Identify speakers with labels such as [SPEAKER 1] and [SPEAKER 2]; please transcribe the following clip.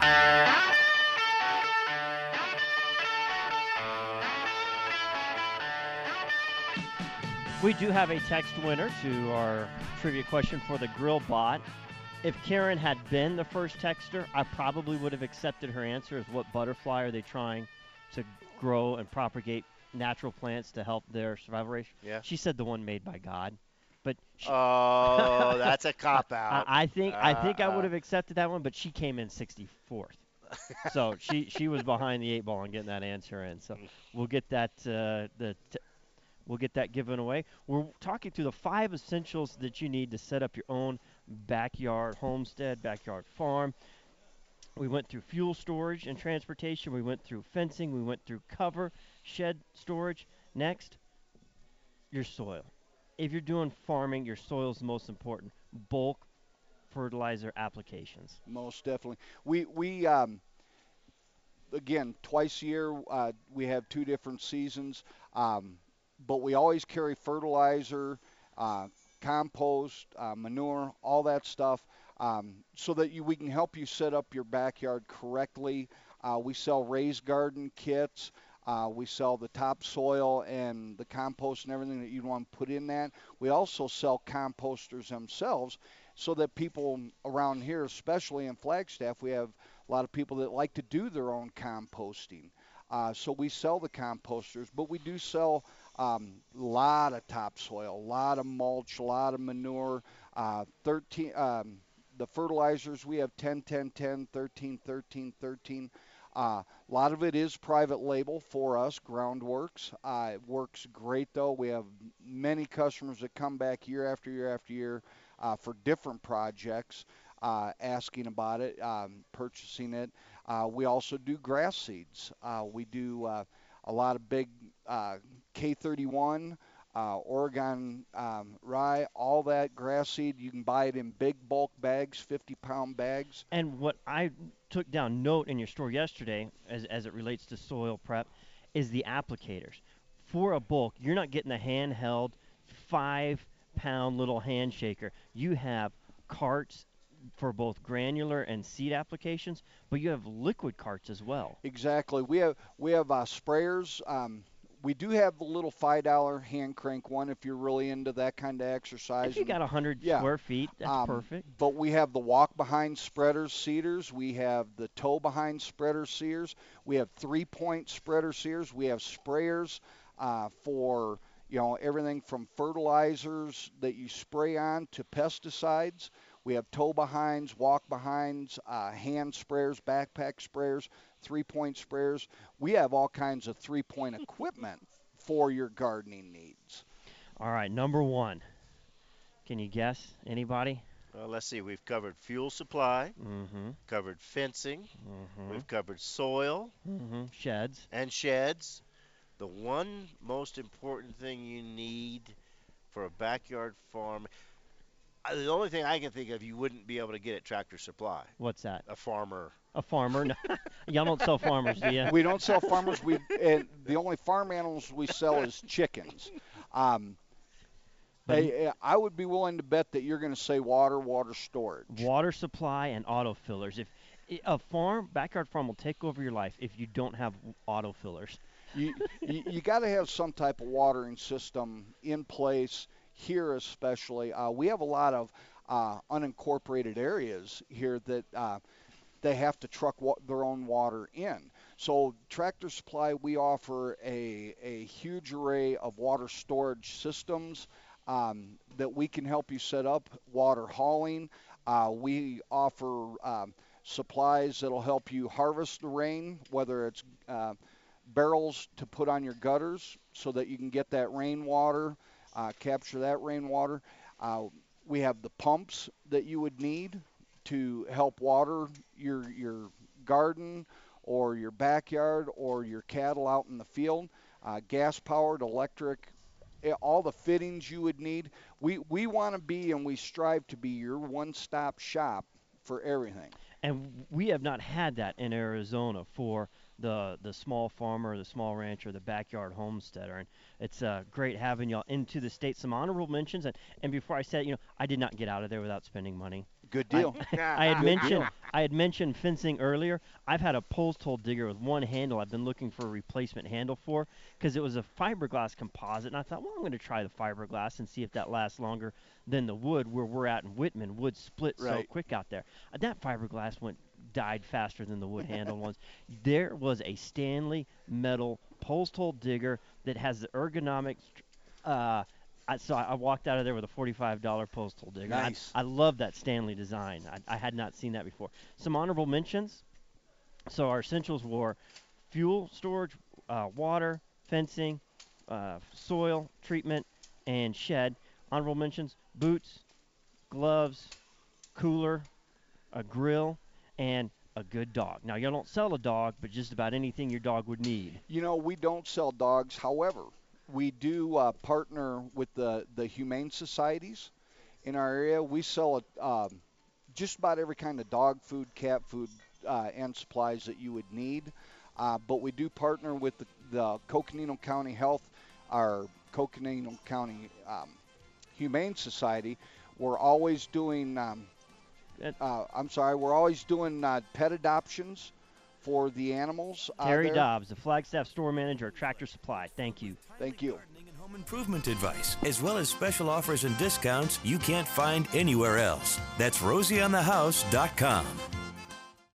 [SPEAKER 1] We do have a text winner to our trivia question for the Grill Bot. If Karen had been the first texter, I probably would have accepted her answer as what butterfly are they trying to grow and propagate natural plants to help their survival rate.
[SPEAKER 2] Yeah.
[SPEAKER 1] She said the one made by God. But
[SPEAKER 2] Oh, that's a
[SPEAKER 1] I,
[SPEAKER 2] cop out.
[SPEAKER 1] I think I would have accepted that one, but she came in 64th. So she was behind the eight ball on getting that answer in. So we'll get that we'll get that given away. We're talking through the 5 essentials that you need to set up your own backyard homestead, backyard farm. We went through fuel storage and transportation. We went through fencing. We went through cover, shed storage. Next, your soil. If you're doing farming, your soil is the most important. Bulk fertilizer applications.
[SPEAKER 3] Most definitely. We again, twice a year, we have 2 different seasons, but we always carry fertilizer, uh, compost, manure, all that stuff, so that we can help you set up your backyard correctly. We sell raised garden kits. We sell the topsoil and the compost and everything that you'd want to put in that. We also sell composters themselves so that people around here, especially in Flagstaff, we have a lot of people that like to do their own composting. So we sell the composters, but we do sell a lot of topsoil, a lot of mulch, a lot of manure. 13 the fertilizers we have 10, 10, 10, 13, 13, 13. A lot of it is private label for us, Groundworks. It works great though. We have many customers that come back year after year after year for different projects, asking about it, purchasing it. We also do grass seeds. We do a lot of big K31, Oregon rye, all that grass seed. You can buy it in big bulk bags, 50-pound bags.
[SPEAKER 1] And what I took down note in your store yesterday, as it relates to soil prep, is the applicators. For a bulk, you're not getting a handheld 5-pound little hand shaker. You have carts for both granular and seed applications, but you have liquid carts as well.
[SPEAKER 3] Exactly. We have sprayers. We do have the little $5 hand crank one if you're really into that kind of
[SPEAKER 1] If
[SPEAKER 3] exercise.
[SPEAKER 1] you
[SPEAKER 3] And
[SPEAKER 1] got 100
[SPEAKER 3] yeah,
[SPEAKER 1] square feet, that's perfect.
[SPEAKER 3] but we have the walk behind spreaders seeders. We have the toe behind spreader seeders. We have 3-point spreader seeders. We have sprayers for everything from fertilizers that you spray on to pesticides. We have toe behinds, walk behinds, hand sprayers, backpack sprayers, 3-point sprayers. We have all kinds of 3-point equipment for your gardening needs.
[SPEAKER 1] All right, number one. Can you guess? Anybody?
[SPEAKER 2] Well, let's see. We've covered fuel supply,
[SPEAKER 1] Mm-hmm.
[SPEAKER 2] covered fencing,
[SPEAKER 1] Mm-hmm.
[SPEAKER 2] we've covered soil
[SPEAKER 1] Mm-hmm. Sheds.
[SPEAKER 2] and sheds. The one most important thing you need for a backyard farm, the only thing I can think of you wouldn't be able to get at Tractor Supply,
[SPEAKER 1] What's that?
[SPEAKER 2] a farmer.
[SPEAKER 1] A farmer? No. Y'all don't sell farmers, do you?
[SPEAKER 3] We don't sell farmers. And the only farm animals we sell is chickens. Um,
[SPEAKER 1] But
[SPEAKER 3] I would be willing to bet that you're going to say water storage.
[SPEAKER 1] water supply and auto fillers. If a farm, backyard farm will take over your life if you don't have auto fillers.
[SPEAKER 3] You got to have some type of watering system in place here, especially. We have a lot of unincorporated areas here that they have to truck their own water in. So Tractor Supply, we offer a huge array of water storage systems that we can help you set up. Water hauling. We offer supplies that'll help you harvest the rain, whether it's barrels to put on your gutters so that you can get that rainwater, capture that rainwater. Uh, we have the pumps that you would need to help water your garden or your backyard or your cattle out in the field. Gas powered, electric, all the fittings you would need. We want to be and we strive to be your one stop shop for everything.
[SPEAKER 1] And we have not had that in Arizona for the small farmer, the small rancher, the backyard homesteader. And it's great having y'all into the state. Some honorable mentions. And before I said, I did not get out of there without spending money.
[SPEAKER 3] Good deal.
[SPEAKER 1] I had
[SPEAKER 3] Good
[SPEAKER 1] mentioned
[SPEAKER 3] deal.
[SPEAKER 1] I had mentioned fencing earlier. I've had a post hole digger with one handle. I've been looking for a replacement handle for because it was a fiberglass composite, and I thought, well, I'm going to try the fiberglass and see if that lasts longer than the wood. Where we're at in Whitman, wood split so
[SPEAKER 3] Right.
[SPEAKER 1] quick out there. That fiberglass died faster than the wood handle ones. There was a Stanley metal post hole digger that has the ergonomic. I walked out of there with a $45 postal digger.
[SPEAKER 3] Nice.
[SPEAKER 1] I love that Stanley design. I had not seen that before. Some honorable mentions. So our essentials were fuel storage, water, fencing, soil treatment, and shed. Honorable mentions: boots, gloves, cooler, a grill, and a good dog. Now, you don't sell a dog, but just about anything your dog would need.
[SPEAKER 3] We don't sell dogs. However, we do partner with the humane societies in our area. We sell just about every kind of dog food, cat food, and supplies that you would need. But we do partner with the Coconino County Health, our Coconino County Humane Society. We're always doing, we're always doing pet adoptions for the animals.
[SPEAKER 1] Terry
[SPEAKER 3] there.
[SPEAKER 1] Dobbs, the Flagstaff store manager at Tractor Supply. Thank you.
[SPEAKER 3] Thank you.
[SPEAKER 4] Gardening and home improvement advice, as well as special offers and discounts you can't find anywhere else. That's RosieOnTheHouse.com.